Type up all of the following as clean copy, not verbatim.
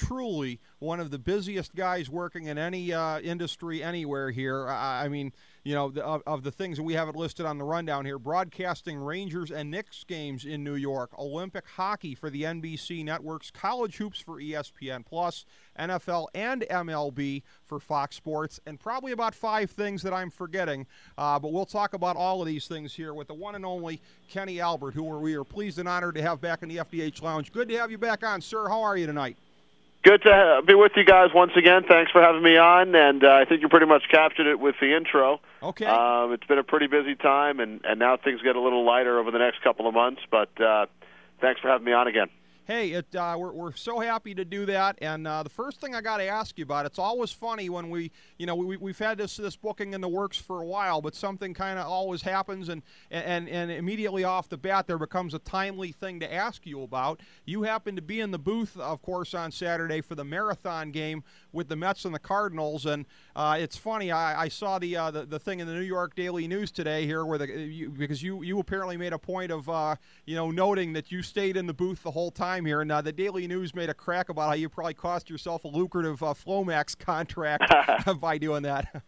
truly one of the busiest guys working in any industry anywhere here. I mean, you know, of the things that we have it listed on the rundown here, broadcasting Rangers and Knicks games in New York, Olympic hockey for the NBC networks, college hoops for ESPN+, NFL and MLB for Fox Sports, and probably about 5 things that I'm forgetting. But we'll talk about all of these things here with the one and only Kenny Albert, who we are pleased and honored to have back in the FDH Lounge. Good to have you back on, sir. How are you tonight? Good to be with you guys once again. Thanks for having me on, and I think you pretty much captured it with the intro. Okay. It's been a pretty busy time, and now things get a little lighter over the next couple of months, but thanks for having me on again. Hey, we're so happy to do that, and the first thing I got to ask you about, it's always funny when we've had this booking in the works for a while, but something kind of always happens, and immediately off the bat there becomes a timely thing to ask you about. You happen to be in the booth, of course, on Saturday for the marathon game with the Mets and the Cardinals, and it's funny. I saw the thing in the New York Daily News today here because you apparently made a point of noting that you stayed in the booth the whole time here, and the Daily News made a crack about how you probably cost yourself a lucrative Flomax contract by doing that.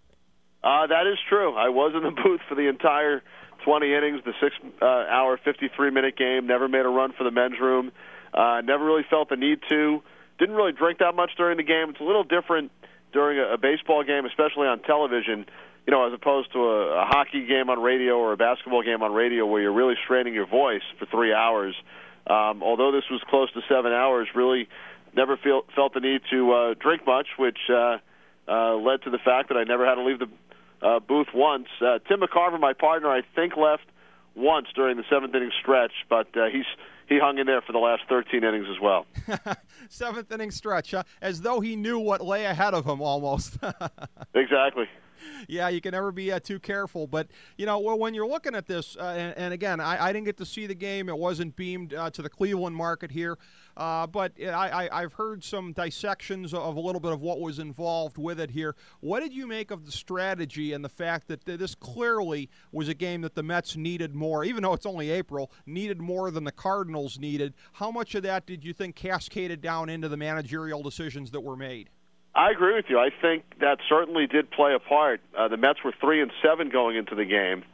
That is true. I was in the booth for the entire 20 innings, the 6-hour, 53-minute game. Never made a run for the men's room. Never really felt the need to. Didn't really drink that much during the game. It's a little different during a baseball game, especially on television, as opposed to a hockey game on radio or a basketball game on radio where you're really straining your voice for 3 hours. Although this was close to 7 hours, really never felt the need to drink much, which led to the fact that I never had to leave the booth once. Tim McCarver, my partner, I think left once during the 7th inning stretch, but he hung in there for the last 13 innings as well. 7th inning stretch, as though he knew what lay ahead of him almost. Exactly. Yeah, you can never be too careful. But, when you're looking at this, and again, I didn't get to see the game. It wasn't beamed to the Cleveland market here. But I've heard some dissections of a little bit of what was involved with it here. What did you make of the strategy and the fact that this clearly was a game that the Mets needed more, even though it's only April, needed more than the Cardinals needed? How much of that did you think cascaded down into the managerial decisions that were made? I agree with you. I think that certainly did play a part. The Mets were 3-7 going into the game,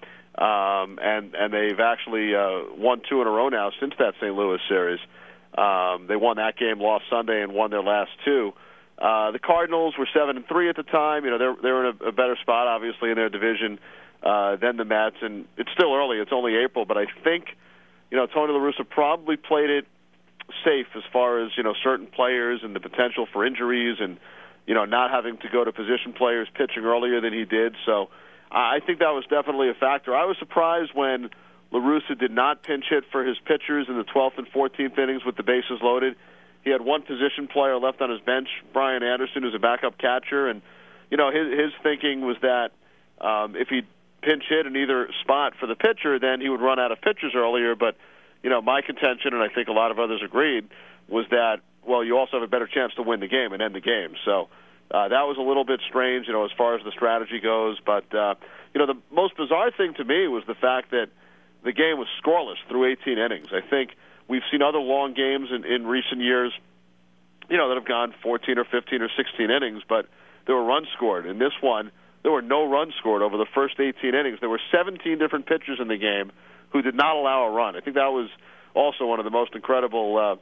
and they've actually won 2 in a row now since that St. Louis series. They won that game, lost Sunday, and won their last 2. The Cardinals were 7-3 at the time. They're in a better spot, obviously, in their division than the Mets, and it's still early. It's only April, but I think Tony La Russa probably played it safe as far as certain players and the potential for injuries and not having to go to position players pitching earlier than he did. So I think that was definitely a factor. I was surprised when La Russa did not pinch hit for his pitchers in the 12th and 14th innings with the bases loaded. He had one position player left on his bench, Brian Anderson, who's a backup catcher, and his thinking was that if he pinch hit in either spot for the pitcher, then he would run out of pitchers earlier. But my contention, and I think a lot of others agreed, was that you also have a better chance to win the game and end the game. So that was a little bit strange, as far as the strategy goes. But the most bizarre thing to me was the fact that the game was scoreless through 18 innings. I think we've seen other long games in recent years, that have gone 14 or 15 or 16 innings, but there were runs scored. In this one, there were no runs scored over the first 18 innings. There were 17 different pitchers in the game who did not allow a run. I think that was also one of the most incredible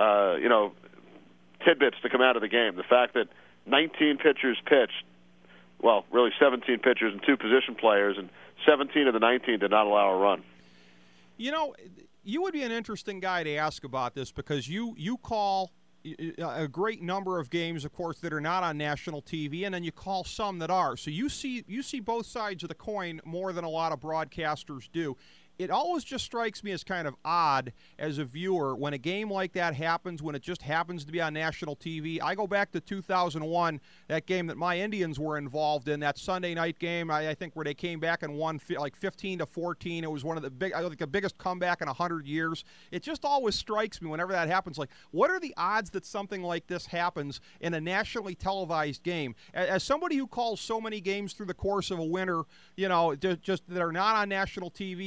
tidbits to come out of the game. The fact that 19 pitchers pitched, really 17 pitchers and 2 position players, and 17 of the 19 did not allow a run. You would be an interesting guy to ask about this because you call a great number of games, of course, that are not on national TV, and then you call some that are. So you see both sides of the coin more than a lot of broadcasters do. It always just strikes me as kind of odd as a viewer when a game like that happens, when it just happens to be on national TV. I go back to 2001, that game that my Indians were involved in, that Sunday night game, I think, where they came back and won like 15-14. It was one of the biggest comeback in 100 years. It just always strikes me whenever that happens, like, what are the odds that something like this happens in a nationally televised game? As somebody who calls so many games through the course of a winter, just that are not on national TV and maybe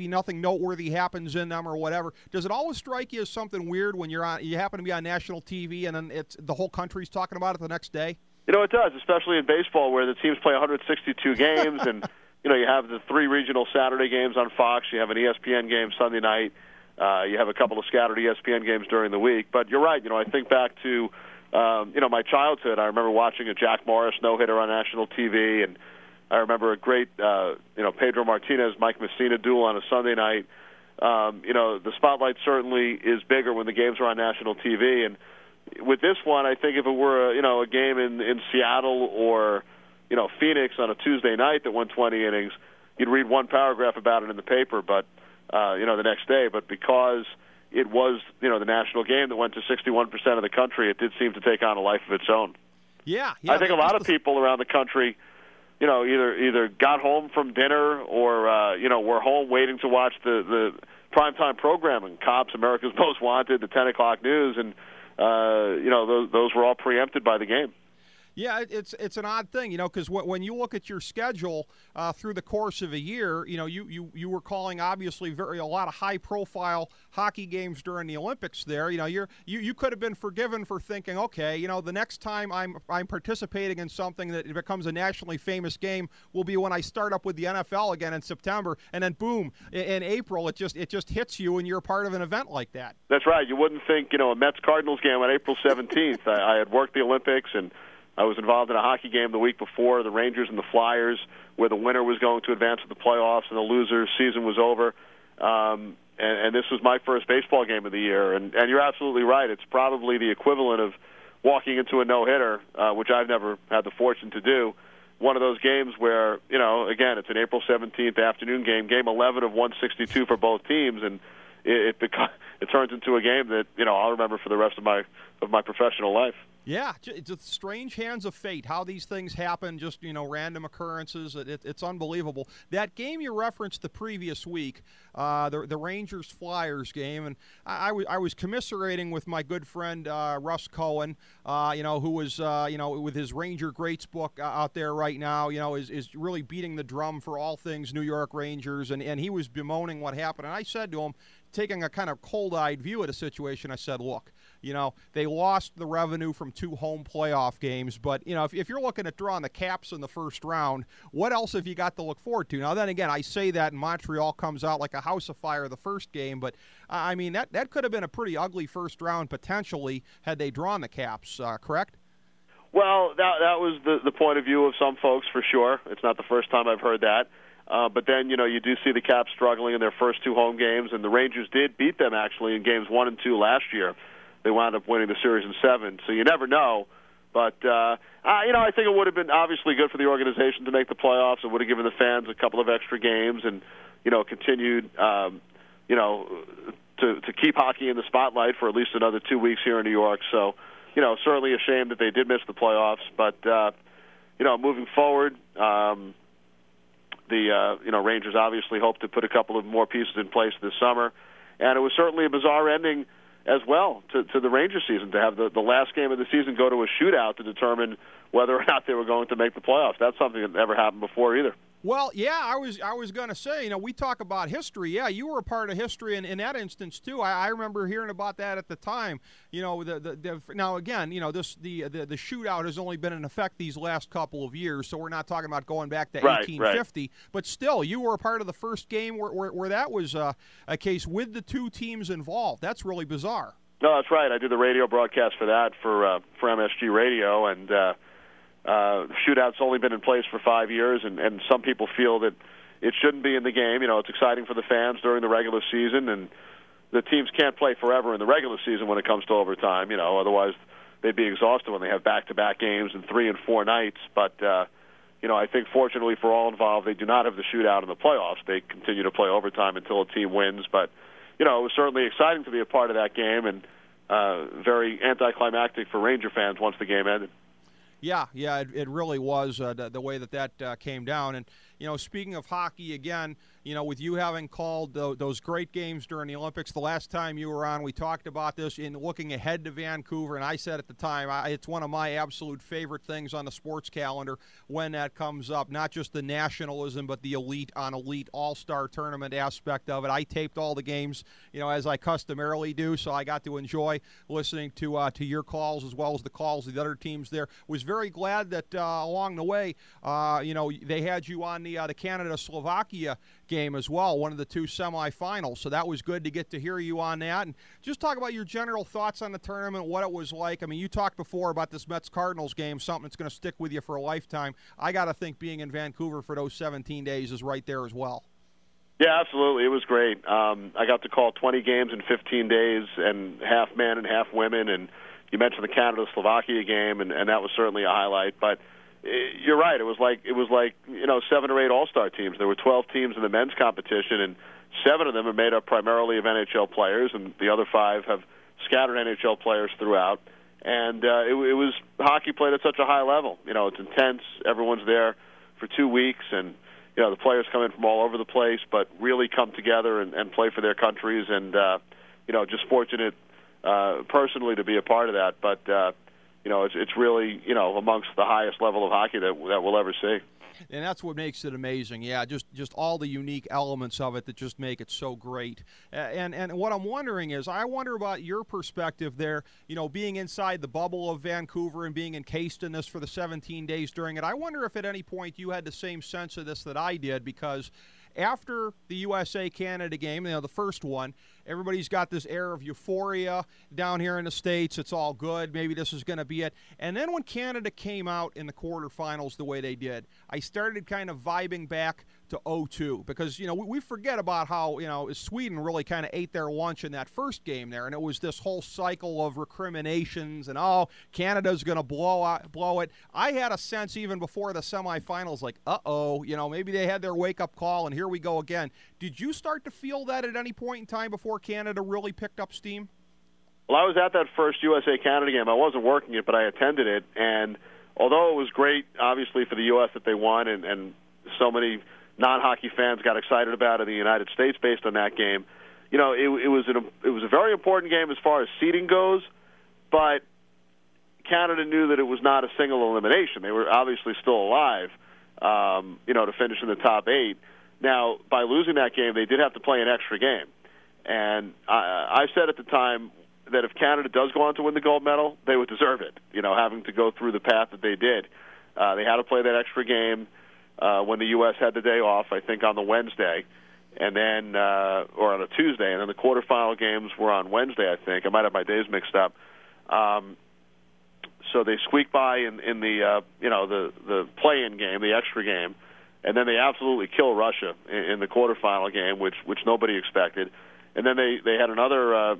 nothing noteworthy happens in them or whatever. Does it always strike you as something weird when you happen to be on national TV and then the whole country's talking about it the next day? You know, it does, especially in baseball where the teams play 162 games and, you know, you have the 3 regional Saturday games on Fox. You have an ESPN game Sunday night. You have a couple of scattered ESPN games during the week. But you're right. You know, I think back to, you know, my childhood. I remember watching a Jack Morris no-hitter on national TV, and I remember a great, you know, Pedro Martinez, Mike Messina duel on a Sunday night. You know, the spotlight certainly is bigger when the games are on national TV. And with this one, I think if it were, you know, a game in Seattle or, you know, Phoenix on a Tuesday night that won 20 innings, you'd read one paragraph about it in the paper, but, you know, the next day. But because it was, you know, the national game that went to 61% of the country, it did seem to take on a life of its own. Yeah. I think a lot of people around the country, you know, either got home from dinner or, you know, were home waiting to watch the primetime programming, Cops, America's Most Wanted, the 10 o'clock news, and, you know, those were all preempted by the game. Yeah, it's an odd thing, you know, because when you look at your schedule through the course of a year, you know, you were calling obviously a lot of high-profile hockey games during the Olympics. There, you know, you could have been forgiven for thinking, okay, you know, the next time I'm participating in something that becomes a nationally famous game will be when I start up with the NFL again in September, and then boom, in April it just hits you, and you're a part of an event like that. That's right. You wouldn't think, you know, a Mets-Cardinals game on April 17th. I had worked the Olympics, and I was involved in a hockey game the week before, the Rangers and the Flyers, where the winner was going to advance to the playoffs and the loser's season was over. And this was my first baseball game of the year. And you're absolutely right. It's probably the equivalent of walking into a no-hitter, which I've never had the fortune to do. One of those games where, you know, again, it's an April 17th afternoon game 11 of 162 for both teams, and it turns into a game that, you know, I'll remember for the rest of my professional life. Yeah, it's a strange hands of fate, how these things happen, just, you know, random occurrences. It's unbelievable. That game you referenced the previous week, the Rangers-Flyers game, and I was commiserating with my good friend Russ Cohen, you know, who was, you know, with his Ranger Greats book out there right now, you know, is really beating the drum for all things New York Rangers, and he was bemoaning what happened. And I said to him, taking a kind of cold-eyed view of the situation, I said, look, you know, they lost the revenue from 2 home playoff games, but, you know, if you're looking at drawing the Caps in the first round, what else have you got to look forward to? Now, then again, I say that, and Montreal comes out like a house of fire the first game, but, I mean, that could have been a pretty ugly first round, potentially, had they drawn the Caps, correct? Well, that was the point of view of some folks, for sure. It's not the first time I've heard that. But then, you know, you do see the Caps struggling in their first 2 home games, and the Rangers did beat them, actually, in games 1 and 2 last year. They wound up winning the series in 7, so you never know. But, you know, I think it would have been obviously good for the organization to make the playoffs. It would have given the fans a couple of extra games and, you know, continued, you know, to keep hockey in the spotlight for at least another 2 weeks here in New York. So, you know, certainly a shame that they did miss the playoffs. But, you know, moving forward, you know, Rangers obviously hope to put a couple of more pieces in place this summer. And it was certainly a bizarre ending as well to the Rangers season, to have the last game of the season go to a shootout to determine whether or not they were going to make the playoffs. That's something that never happened before either. Well, yeah, I was going to say, you know, we talk about history. Yeah, you were a part of history in that instance too. I remember hearing about that at the time. You know, now again, you know, the shootout has only been in effect these last couple of years, so we're not talking about going back to 1850. Right. But still, you were a part of the first game where that was a case with the 2 teams involved. That's really bizarre. No, that's right. I did the radio broadcast for that for MSG Radio, and shootout's only been in place for 5 years, and some people feel that it shouldn't be in the game. You know, it's exciting for the fans during the regular season, and the teams can't play forever in the regular season when it comes to overtime. You know, otherwise they'd be exhausted when they have back-to-back games and 3 and 4 nights. But, you know, I think fortunately for all involved, they do not have the shootout in the playoffs. They continue to play overtime until a team wins. But, you know, it was certainly exciting to be a part of that game, and very anticlimactic for Ranger fans once the game ended. Yeah, it really was the way that came down. And, speaking of hockey again, with you having called those great games during the Olympics, the last time you were on, we talked about this in looking ahead to Vancouver, and I said at the time, it's one of my absolute favorite things on the sports calendar when that comes up, not just the nationalism, but the elite on elite all-star tournament aspect of it. I taped all the games, as I customarily do, so I got to enjoy listening to your calls as well as the calls of the other teams there. Was very glad that along the way, they had you on the Canada-Slovakia game as well, one of the two semifinals. So that was good to get to hear you on that. And just talk about your general thoughts on the tournament, what it was like. I mean, you talked before about this Mets-Cardinals game, something that's going to stick with you for a lifetime. I got to think being in Vancouver for those 17 days is right there as well. Yeah, absolutely. It was great. I got to call 20 games in 15 days, and half men and half women. And you mentioned the Canada-Slovakia game, and that was certainly a highlight. But you're right. It was like 7 or 8 all-star teams. There were 12 teams in the men's competition, and 7 of them are made up primarily of NHL players, and the other 5 have scattered NHL players throughout. And it was hockey played at such a high level. It's intense. Everyone's there for 2 weeks, and the players come in from all over the place, but really come together and play for their countries. And just fortunate personally to be a part of that. But it's really, amongst the highest level of hockey that we'll ever see. And that's what makes it amazing. Yeah, just all the unique elements of it that just make it so great. And what I'm wondering is, I wonder about your perspective there, being inside the bubble of Vancouver and being encased in this for the 17 days during it. I wonder if at any point you had the same sense of this that I did, because after the USA-Canada game, the first one, everybody's got this air of euphoria down here in the States. It's all good. Maybe this is going to be it. And then when Canada came out in the quarterfinals the way they did, I started kind of vibing back to 0-2 because, we forget about how, Sweden really kind of ate their lunch in that first game there. And it was this whole cycle of recriminations and, Canada's going to blow it. I had a sense even before the semifinals, like, maybe they had their wake-up call and here we go again. Did you start to feel that at any point in time before Canada really picked up steam? Well, I was at that first USA-Canada game. I wasn't working it, but I attended it. And although it was great, obviously, for the U.S. that they won, and so many non-hockey fans got excited about it in the United States based on that game, it was a very important game as far as seeding goes, but Canada knew that it was not a single elimination. They were obviously still alive, to finish in the top 8. Now, by losing that game, they did have to play an extra game. And I said at the time that if Canada does go on to win the gold medal, they would deserve it, having to go through the path that they did. They had to play that extra game when the U.S. had the day off, I think on the Wednesday, and then or on a Tuesday, and then the quarterfinal games were on Wednesday, I think. I might have my days mixed up. So they squeaked by in the the play-in game, the extra game, and then they absolutely kill Russia in the quarterfinal game, which nobody expected. And then they had another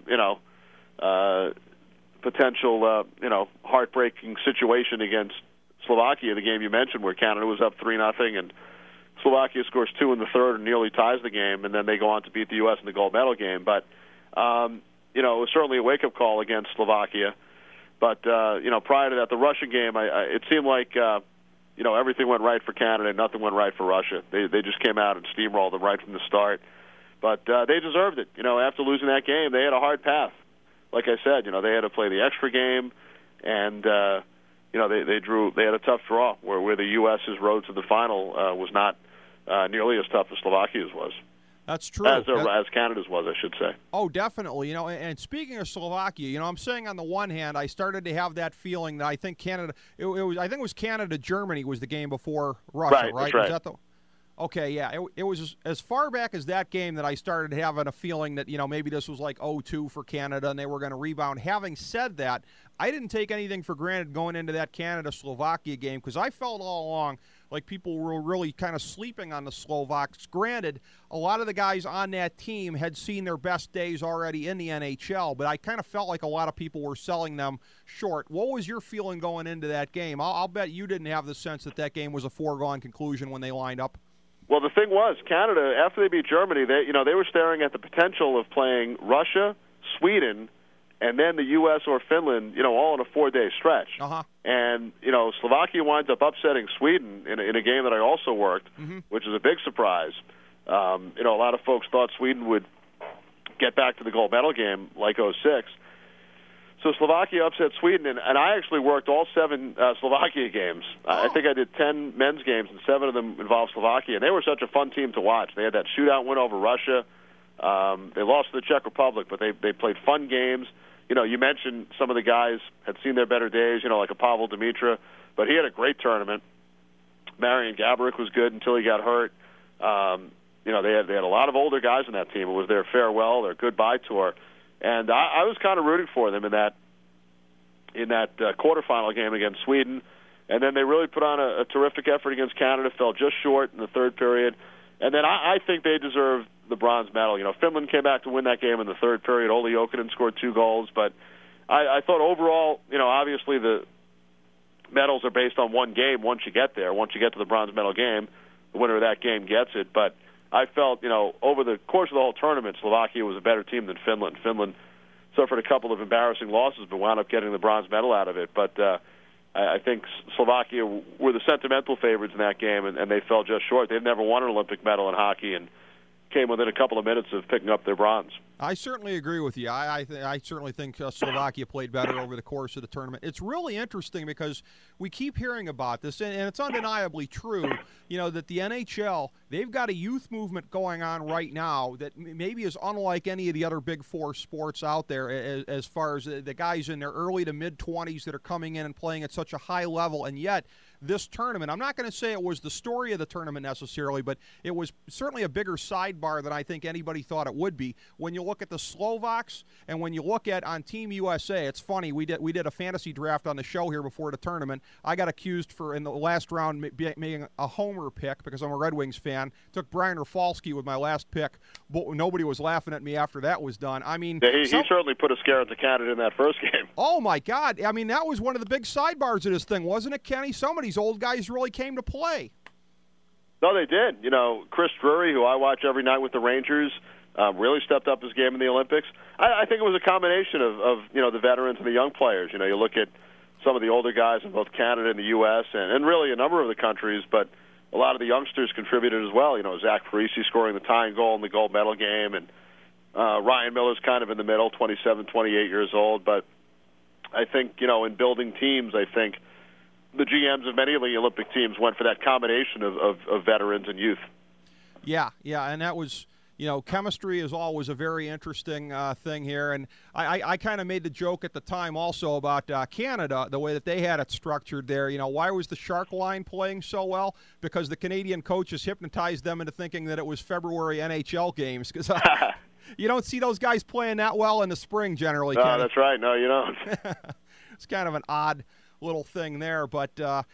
potential heartbreaking situation against Slovakia, the game you mentioned, where Canada was up 3-0, and Slovakia scores 2 in the third and nearly ties the game, and then they go on to beat the U.S. in the gold medal game. But it was certainly a wake-up call against Slovakia. But prior to that, the Russia game, it seemed like everything went right for Canada and nothing went right for Russia. They just came out and steamrolled them right from the start. But they deserved it. After losing that game, they had a hard path. Like I said, they had to play the extra game, and they had a tough draw where the U.S.'s road to the final was not nearly as tough as Slovakia's was. That's true. As Canada's was, I should say. Oh, definitely. And speaking of Slovakia, I'm saying on the one hand, I started to have that feeling that I think Canada. I think it was Canada-Germany was the game before Russia, right? That's right. Okay, yeah. It was as far back as that game that I started having a feeling that, maybe this was like 0-2 for Canada and they were going to rebound. Having said that, I didn't take anything for granted going into that Canada-Slovakia game because I felt all along like people were really kind of sleeping on the Slovaks. Granted, a lot of the guys on that team had seen their best days already in the NHL, but I kind of felt like a lot of people were selling them short. What was your feeling going into that game? I'll bet you didn't have the sense that game was a foregone conclusion when they lined up. Well, the thing was, Canada, after they beat Germany, they were staring at the potential of playing Russia, Sweden, and then the U.S. or Finland, all in a 4-day stretch. Uh-huh. And, Slovakia winds up upsetting Sweden in a game that I also worked, which is a big surprise. A lot of folks thought Sweden would get back to the gold medal game like '06. So Slovakia upset Sweden, and I actually worked all 7 Slovakia games. I think I did 10 men's games, and 7 of them involved Slovakia. And they were such a fun team to watch. They had that shootout win over Russia. They lost to the Czech Republic, but they played fun games. You mentioned some of the guys had seen their better days, like a Pavel Dimitra, but he had a great tournament. Marian Gaborik was good until he got hurt. They had a lot of older guys in that team. It was their farewell, their goodbye tour. And I was kind of rooting for them in that quarterfinal game against Sweden. And then they really put on a terrific effort against Canada, fell just short in the third period. And then I think they deserve the bronze medal. Finland came back to win that game in the third period. Olli Jokinen scored 2 goals. But I thought overall, obviously the medals are based on one game once you get there. Once you get to the bronze medal game, the winner of that game gets it. But I felt, over the course of the whole tournament, Slovakia was a better team than Finland. Finland suffered a couple of embarrassing losses, but wound up getting the bronze medal out of it. But I think Slovakia were the sentimental favorites in that game, and they fell just short. They'd never won an Olympic medal in hockey and came within a couple of minutes of picking up their bronze. I certainly agree with you. I certainly think Slovakia played better over the course of the tournament. It's really interesting because we keep hearing about this, and it's undeniably true, that the NHL, they've got a youth movement going on right now that maybe is unlike any of the other Big Four sports out there as far as the guys in their early to mid-20s that are coming in and playing at such a high level, and yet this tournament, I'm not going to say it was the story of the tournament necessarily, but it was certainly a bigger sidebar than I think anybody thought it would be. When you look at the Slovaks and when you look at on Team USA, it's funny, we did a fantasy draft on the show here before the tournament. I got accused for, in the last round, making a homer pick because I'm a Red Wings fan. Took Brian Rafalski with my last pick, but nobody was laughing at me after that was done. I mean, yeah, he certainly put a scare into Canada in that first game. Oh, my God. I mean, that was one of the big sidebars of this thing, wasn't it, Kenny? Some of these old guys really came to play. No, they did. Chris Drury, who I watch every night with the Rangers, really stepped up his game in the Olympics. I think it was a combination of the veterans and the young players. You look at some of the older guys in both Canada and the U.S. and really a number of the countries, but a lot of the youngsters contributed as well. Zach Parise scoring the tying goal in the gold medal game, and Ryan Miller's kind of in the middle, 27, 28 years old. But I think, in building teams, I think the GMs of many of the Olympic teams went for that combination of veterans and youth. Yeah, and that was, chemistry is always a very interesting thing here. And I kind of made the joke at the time also about Canada, the way that they had it structured there. Why was the Shark line playing so well? Because the Canadian coaches hypnotized them into thinking that it was February NHL games. Because you don't see those guys playing that well in the spring generally, No, Kenny. that's right. No, you don't. It's kind of an odd little thing there, but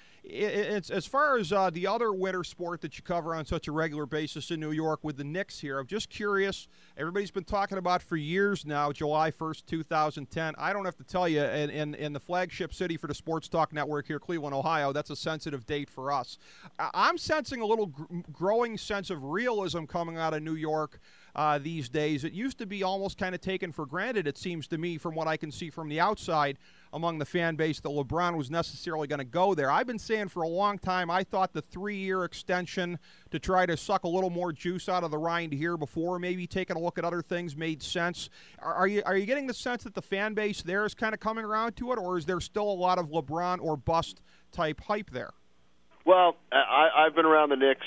it's as far as the other winter sport that you cover on such a regular basis in New York with the Knicks here, I'm just curious. Everybody's been talking about for years now, July 1st, 2010. I don't have to tell you, in the flagship city for the Sports Talk Network here, Cleveland, Ohio, that's a sensitive date for us. I'm sensing a little growing sense of realism coming out of New York these days. It used to be almost kind of taken for granted, it seems to me, from what I can see from the outside among the fan base, that LeBron was necessarily going to go there. I've been saying for a long time I thought the 3-year extension to try to suck a little more juice out of the rind here before maybe taking a look at other things made sense. Are you getting the sense that the fan base there is kind of coming around to it, or is there still a lot of LeBron or bust type hype there? Well, I've been around the Knicks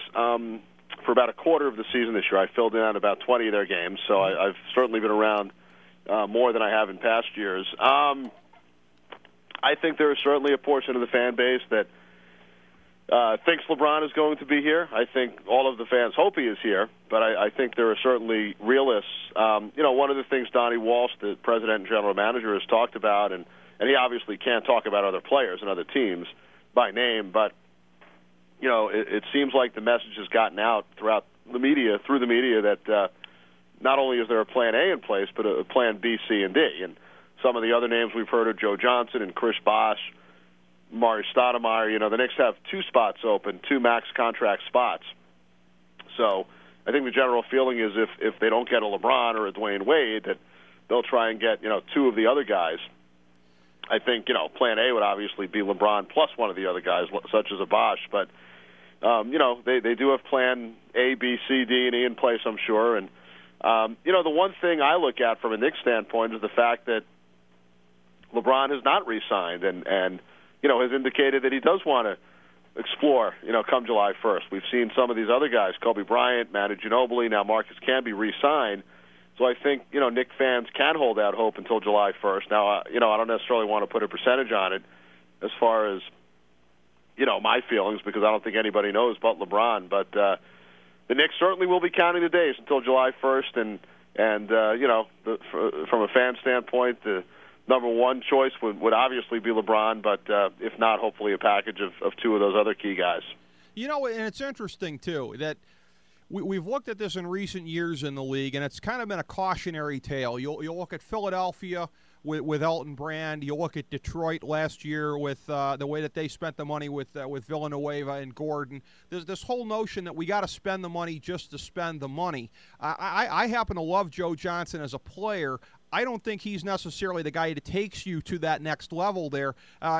for about a quarter of the season this year. I filled in on about 20 of their games, so I've certainly been around more than I have in past years. I think there is certainly a portion of the fan base that thinks LeBron is going to be here. I think all of the fans hope he is here, but I think there are certainly realists. One of the things Donnie Walsh, the president and general manager, has talked about, and he obviously can't talk about other players and other teams by name, but it seems like the message has gotten out through the media that not only is there a plan A in place, but a plan B, C, and D. And some of the other names we've heard are Joe Johnson and Chris Bosh, Mari Stoudemire. The Knicks have 2 spots open, 2 max contract spots. So I think the general feeling is if they don't get a LeBron or a Dwayne Wade, that they'll try and get, two of the other guys. I think, plan A would obviously be LeBron plus one of the other guys, such as a Bosch. But, they do have plan A, B, C, D, and E in place, I'm sure. And, the one thing I look at from a Knicks standpoint is the fact that LeBron has not re-signed and has indicated that he does want to explore, come July 1st. We've seen some of these other guys, Kobe Bryant, Manu Ginobili, now Marcus Camby re-signed. So I think, Knicks fans can hold out hope until July 1st. Now, I don't necessarily want to put a percentage on it as far as, my feelings, because I don't think anybody knows but LeBron. But the Knicks certainly will be counting the days until July 1st. And from a fan standpoint, the number one choice would obviously be LeBron, but if not, hopefully a package of two of those other key guys. And it's interesting, too, that we've looked at this in recent years in the league, and it's kind of been a cautionary tale. You'll look at Philadelphia with Elton Brand. You'll look at Detroit last year with the way that they spent the money with Villanueva and Gordon. There's this whole notion that we got to spend the money just to spend the money. I happen to love Joe Johnson as a player. I don't think he's necessarily the guy that takes you to that next level there.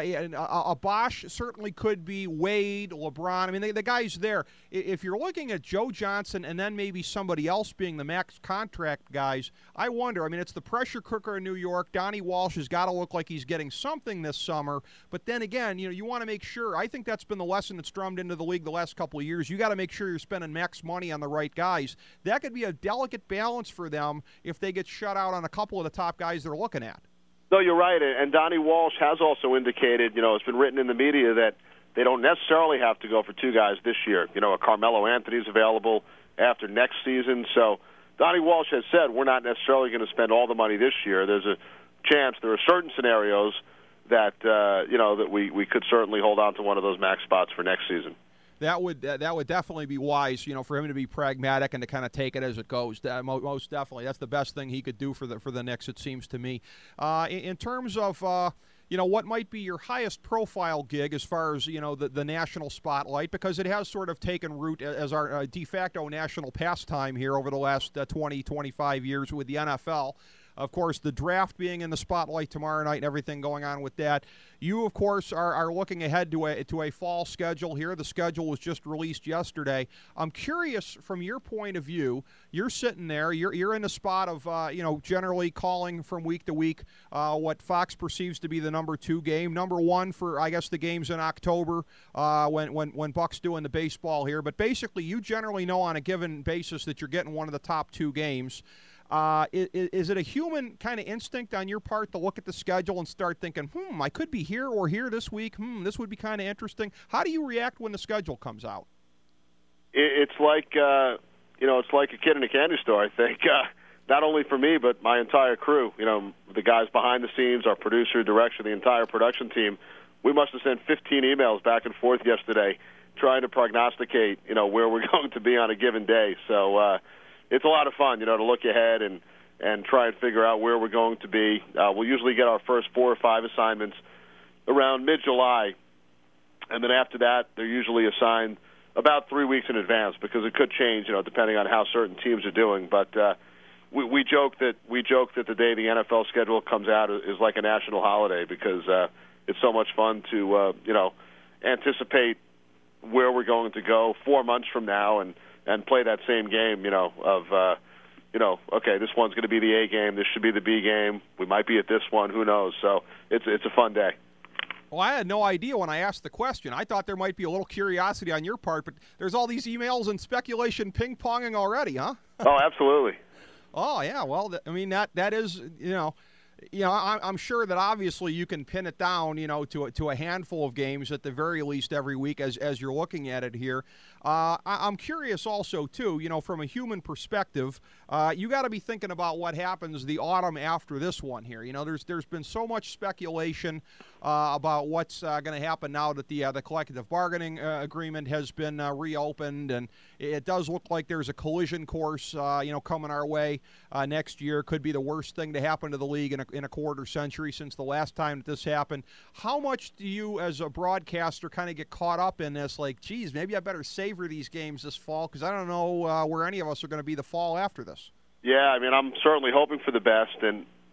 A Bosch certainly could be Wade, LeBron. I mean, the guy's there. If you're looking at Joe Johnson and then maybe somebody else being the max contract guys, I wonder. I mean, it's the pressure cooker in New York. Donnie Walsh has got to look like he's getting something this summer. But then again, you want to make sure. I think that's been the lesson that's drummed into the league the last couple of years. You got to make sure you're spending max money on the right guys. That could be a delicate balance for them if they get shut out on a couple of the top guys they're looking at. No, you're right. And Donnie Walsh has also indicated, it's been written in the media that they don't necessarily have to go for two guys this year. A Carmelo Anthony's available after next season. So Donnie Walsh has said we're not necessarily going to spend all the money this year. There's a chance, there are certain scenarios that, that we could certainly hold on to one of those max spots for next season. That would definitely be wise, for him to be pragmatic and to kind of take it as it goes. Most definitely, that's the best thing he could do for the Knicks, it seems to me. In terms of what might be your highest profile gig as far as the national spotlight, because it has sort of taken root as our de facto national pastime here over the last 20, 25 years with the NFL. Of course, the draft being in the spotlight tomorrow night and everything going on with that. You, of course, are looking ahead to a fall schedule here. The schedule was just released yesterday. I'm curious, from your point of view, you're sitting there, you're in a spot of, generally calling from week to week what Fox perceives to be the number 2 game. Number 1 for, I guess, the games in October when Buck's doing the baseball here. But basically, you generally know on a given basis that you're getting one of the top 2 games. Is it a human kind of instinct on your part to look at the schedule and start thinking, I could be here or here this week. This would be kind of interesting. How do you react when the schedule comes out? It's like, it's like a kid in a candy store, I think. Not only for me, but my entire crew. The guys behind the scenes, our producer, director, the entire production team. We must have sent 15 emails back and forth yesterday trying to prognosticate, where we're going to be on a given day. So, it's a lot of fun, to look ahead and try and figure out where we're going to be. We'll usually get our first 4 or 5 assignments around mid-July, and then after that, they're usually assigned about 3 weeks in advance because it could change, depending on how certain teams are doing. But we joke that the day the NFL schedule comes out is like a national holiday because it's so much fun to anticipate where we're going to go 4 months from now and play that same game, okay, this one's going to be the A game, this should be the B game, we might be at this one, who knows? So it's a fun day. Well, I had no idea when I asked the question. I thought there might be a little curiosity on your part, but there's all these emails and speculation ping-ponging already, huh? Oh, absolutely. Oh, yeah, well, that is, I'm sure that obviously you can pin it down, to a handful of games at the very least every week as you're looking at it here. I'm curious also, too, from a human perspective, you got to be thinking about what happens the autumn after this one here. There's been so much speculation about what's going to happen now that the collective bargaining agreement has been reopened, and it does look like there's a collision course, coming our way next year. Could be the worst thing to happen to the league in a quarter century since the last time that this happened. How much do you, as a broadcaster, kind of get caught up in this? Like, geez, maybe I better savor these games this fall because I don't know where any of us are going to be the fall after this. Yeah, I'm certainly hoping for the best, and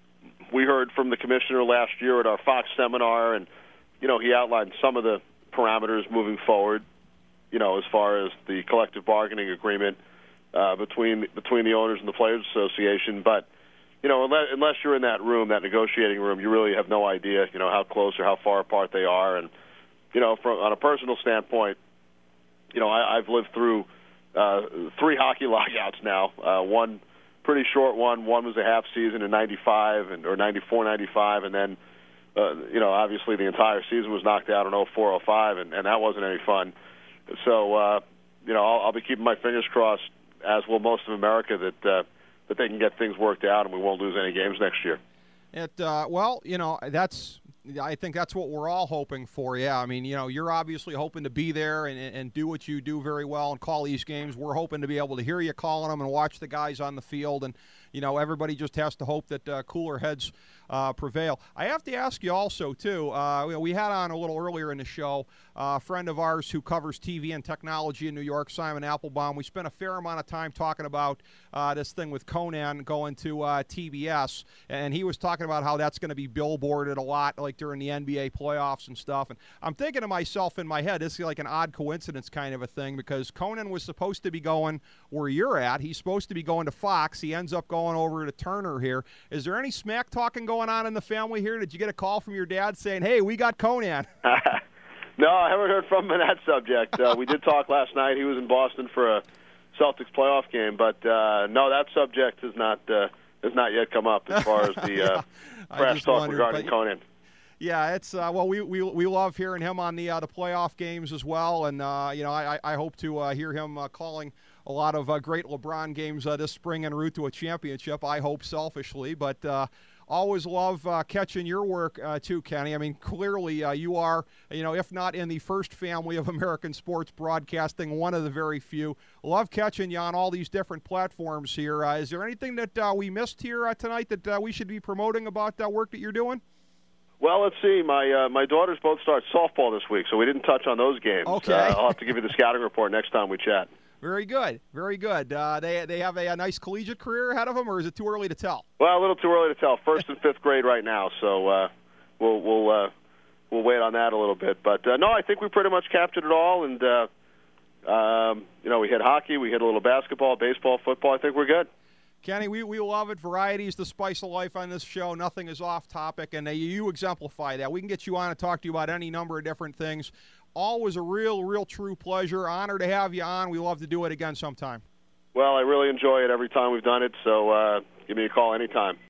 we heard from the commissioner last year at our Fox seminar, and he outlined some of the parameters moving forward. As far as the collective bargaining agreement between the owners and the Players Association, but unless you're in that room, that negotiating room, you really have no idea, how close or how far apart they are. And on a personal standpoint, I've lived through 3 hockey lockouts now. One pretty short one. One was a half season in '95 or '94, '95, and then obviously the entire season was knocked out in '04, '05, and that wasn't any fun. So I'll be keeping my fingers crossed, as will most of America, that they can get things worked out and we won't lose any games next year. I think that's what we're all hoping for. Yeah, I mean, you're obviously hoping to be there and do what you do very well and call these games. We're hoping to be able to hear you calling them and watch the guys on the field. And, everybody just has to hope that cooler heads prevail. I have to ask you also, too, we had on a little earlier in the show a friend of ours who covers TV and technology in New York, Simon Applebaum. We spent a fair amount of time talking about this thing with Conan going to TBS, and he was talking about how that's going to be billboarded a lot, like during the NBA playoffs and stuff. And I'm thinking to myself in my head, this is like an odd coincidence kind of a thing, because Conan was supposed to be going where you're at. He's supposed to be going to Fox. He ends up going over to Turner here. Is there any smack talking going on in the family here? Did you get a call from your dad saying, hey, we got Conan? No, I haven't heard from him on that subject. We did talk last night. He was in Boston for a Celtics playoff game, but no, that subject has not yet come up as far as the brass talk regarding Conan. Yeah, it's we love hearing him on the playoff games as well, and I hope to hear him calling a lot of great LeBron games this spring en route to a championship. I hope selfishly, but always love catching your work too, Kenny. I mean, clearly you are, if not in the first family of American sports broadcasting, one of the very few. Love catching you on all these different platforms here. Is there anything that we missed here tonight that we should be promoting about that work that you're doing? Well, let's see. My daughters both start softball this week, so we didn't touch on those games. Okay. I'll have to give you the scouting report next time we chat. Very good, very good. They have a nice collegiate career ahead of them, or is it too early to tell? Well, a little too early to tell. 1st and 5th grade right now, so we'll wait on that a little bit. But no, I think we pretty much captured it all, and we hit hockey, we hit a little basketball, baseball, football. I think we're good. Kenny, we love it. Variety is the spice of life on this show. Nothing is off topic, and you exemplify that. We can get you on and talk to you about any number of different things. Always a real true pleasure. Honor to have you on. We love to do it again sometime. Well, I really enjoy it every time we've done it, so give me a call anytime.